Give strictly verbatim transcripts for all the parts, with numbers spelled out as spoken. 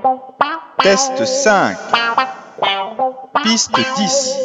Test cinq. Piste dix.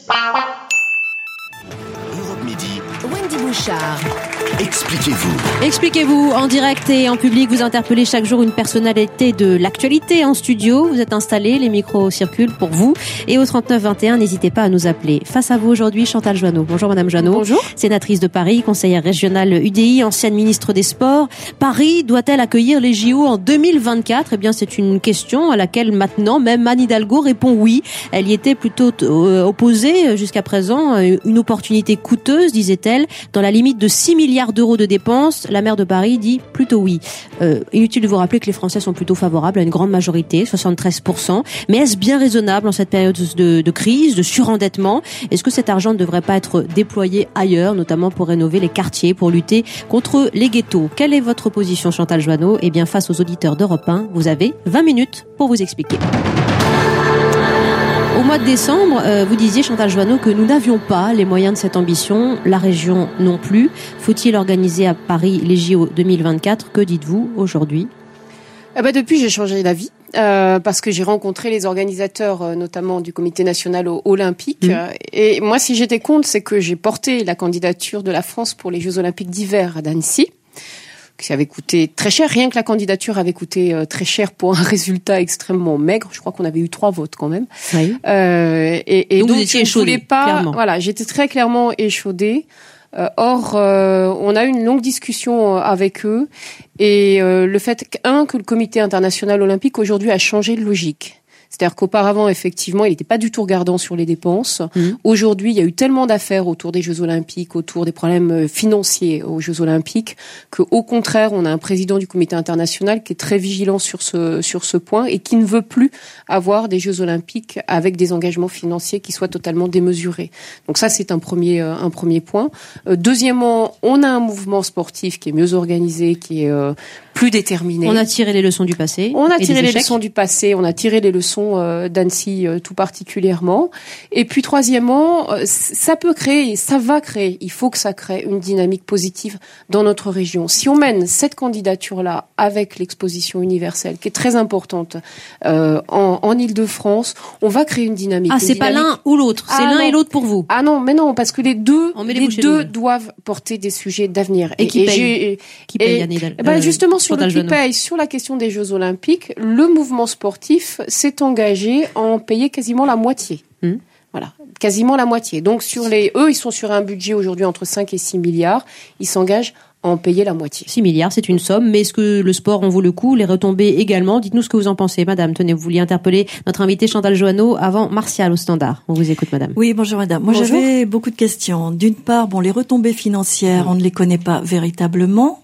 Europe Midi. Wendy Bouchard. Expliquez-vous. Expliquez-vous en direct et en public. Vous interpellez chaque jour une personnalité de l'actualité en studio. Vous êtes installés, les micros circulent pour vous. Et au trente-neuf vingt et un, n'hésitez pas à nous appeler. Face à vous aujourd'hui, Chantal Joanneau. Bonjour Madame Joanneau. Bonjour. Sénatrice de Paris, conseillère régionale U D I, ancienne ministre des Sports. Paris doit-elle accueillir les J O en deux mille vingt-quatre ? Eh bien, c'est une question à laquelle maintenant même Anne Hidalgo répond oui. Elle y était plutôt euh, opposée jusqu'à présent. Une opportunité coûteuse, disait-elle, dans la limite de six milliards d'euros de dépenses. La maire de Paris dit plutôt oui. Euh, inutile de vous rappeler que les Français sont plutôt favorables à une grande majorité, soixante-treize pour cent. Mais est-ce bien raisonnable en cette période de, de crise, de surendettement ? Est-ce que cet argent ne devrait pas être déployé ailleurs, notamment pour rénover les quartiers, pour lutter contre les ghettos ? Quelle est votre position, Chantal Joanneau ? Eh bien, face aux auditeurs d'Europe un, vous avez vingt minutes pour vous expliquer. Au mois de décembre, euh, vous disiez, Chantal Joanneau, que nous n'avions pas les moyens de cette ambition, la région non plus. Faut-il organiser à Paris les J O deux mille vingt-quatre ? Que dites-vous aujourd'hui ? Eh ben depuis, j'ai changé d'avis. Euh, parce que j'ai rencontré les organisateurs, euh, notamment du Comité national olympique. Mmh. Euh, et moi, si j'étais contre, c'est que j'ai porté la candidature de la France pour les Jeux olympiques d'hiver à Annecy, qui avait coûté très cher. Rien que la candidature avait coûté euh, très cher pour un résultat extrêmement maigre. Je crois qu'on avait eu trois votes quand même. Oui. Euh, et, et donc, donc vous étiez je ne voulais pas. Clairement. Voilà, j'étais très clairement échaudée. Euh, or, euh, on a eu une longue discussion avec eux et euh, le fait qu'un que le Comité international olympique aujourd'hui a changé de logique. C'est-à-dire qu'auparavant, effectivement, il n'était pas du tout regardant sur les dépenses. Mmh. Aujourd'hui, il y a eu tellement d'affaires autour des Jeux Olympiques, autour des problèmes financiers aux Jeux Olympiques, qu'au contraire, on a un président du Comité international qui est très vigilant sur ce sur ce point et qui ne veut plus avoir des Jeux Olympiques avec des engagements financiers qui soient totalement démesurés. Donc ça, c'est un premier euh, un premier point. Euh, deuxièmement, on a un mouvement sportif qui est mieux organisé, qui est euh, plus déterminé. On a tiré les leçons du passé. On a tiré les leçons du passé. On a tiré les leçons d'Annecy tout particulièrement. Et puis troisièmement, ça peut créer, ça va créer, il faut que ça crée une dynamique positive dans notre région. Si on mène cette candidature-là avec l'exposition universelle, qui est très importante euh, en, en Île-de-France, on va créer une dynamique. Ah, une c'est dynamique... pas l'un ou l'autre, c'est ah, l'un non. et l'autre pour vous. Ah non, mais non, parce que les deux, les, les deux doivent porter des sujets d'avenir. Et, et qui et paye, et, qui paye et, Anne Hidalgo, et ben justement, sur le qui Joanneau. paye, sur la question des Jeux Olympiques, le mouvement sportif s'est engagé à en payer quasiment la moitié. Mmh. Voilà, quasiment la moitié. Donc sur les, eux, ils sont sur un budget aujourd'hui entre cinq et six milliards. Ils s'engagent à en payer la moitié. six milliards, c'est une somme, mais est-ce que le sport en vaut le coup ? Les retombées également. Dites-nous ce que vous en pensez, madame. Tenez, vous vouliez interpeller notre invitée Chantal Joanneau avant Martial au standard. On vous écoute, madame. Oui, bonjour madame. Moi, bonjour. J'avais beaucoup de questions. D'une part, bon, les retombées financières, on ne les connaît pas véritablement.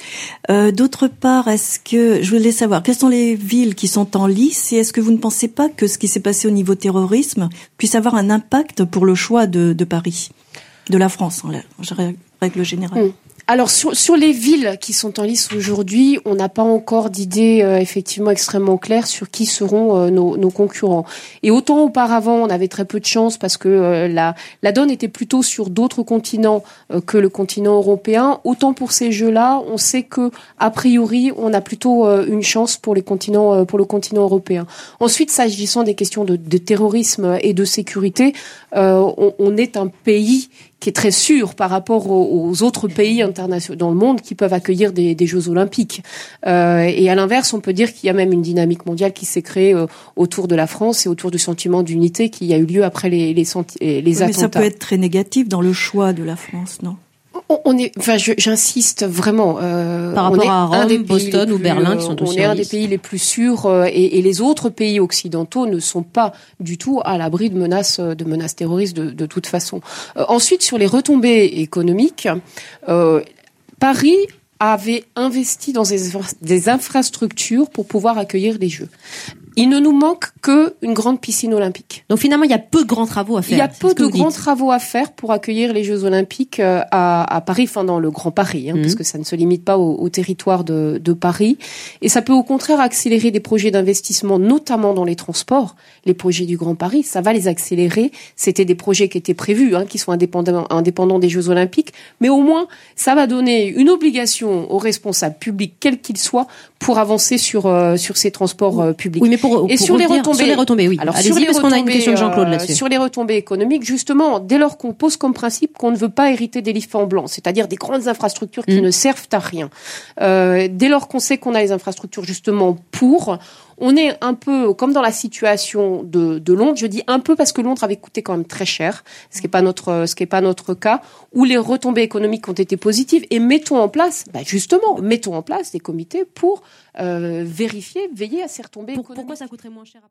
Euh, d'autre part, est-ce que je voulais savoir quelles sont les villes qui sont en lice et est-ce que vous ne pensez pas que ce qui s'est passé au niveau terrorisme puisse avoir un impact pour le choix de, de Paris, de la France en règle générale? Mmh. Alors sur, sur les villes qui sont en lice aujourd'hui, on n'a pas encore d'idée euh, effectivement extrêmement claire sur qui seront euh, nos, nos concurrents. Et autant auparavant, on avait très peu de chance parce que euh, la, la donne était plutôt sur d'autres continents euh, que le continent européen. Autant pour ces jeux-là, on sait que a priori, on a plutôt euh, une chance pour les continents, euh, pour le continent européen. Ensuite, s'agissant des questions de, de terrorisme et de sécurité, euh, on, on est un pays qui est très sûr par rapport aux, aux autres pays internationaux dans le monde qui peuvent accueillir des, des Jeux Olympiques. Euh, et à l'inverse, on peut dire qu'il y a même une dynamique mondiale qui s'est créée euh, autour de la France et autour du sentiment d'unité qui a eu lieu après les, les, les, les oui, attentats. Mais ça peut être très négatif dans le choix de la France, non ? On est, enfin, je, j'insiste vraiment. Euh, Par rapport on est à Rome, un des Boston pays ou plus, Berlin, qui sont on aussi est en un des lice. pays les plus sûrs euh, et, et les autres pays occidentaux ne sont pas du tout à l'abri de menaces, de menaces terroristes de, de toute façon. Euh, ensuite, sur les retombées économiques, euh, Paris avait investi dans des, des infrastructures pour pouvoir accueillir les Jeux. Il ne nous manque qu'une grande piscine olympique. Donc finalement, il y a peu de grands travaux à faire. Il y a peu de grands dites. travaux à faire pour accueillir les Jeux Olympiques à, à Paris, enfin dans le Grand Paris, hein, mmh. parce que ça ne se limite pas au, au territoire de, de Paris. Et ça peut au contraire accélérer des projets d'investissement, notamment dans les transports. Les projets du Grand Paris, ça va les accélérer. C'était des projets qui étaient prévus, hein, qui sont indépendants, indépendants des Jeux Olympiques. Mais au moins, ça va donner une obligation aux responsables publics, quels qu'ils soient, pour avancer sur euh, sur ces transports euh, publics. Oui, mais pour, et pour sur les revenir, retombées, sur les retombées, oui. Alors Allez-y, sur les parce qu'on a une question de Jean-Claude euh, là-dessus. Sur les retombées économiques, justement, dès lors qu'on pose comme principe qu'on ne veut pas hériter d'éléphants blancs, c'est-à-dire des grandes infrastructures qui mmh. ne servent à rien. Euh, dès lors qu'on sait qu'on a les infrastructures justement pour, on est un peu comme dans la situation de, de Londres. Je dis un peu parce que Londres avait coûté quand même très cher, ce qui n'est pas notre, ce qui est pas notre cas, où les retombées économiques ont été positives. Et mettons en place, bah justement, mettons en place des comités pour euh, vérifier, veiller à ces retombées pour, économiques. Pourquoi ça coûterait moins cher à Paris ?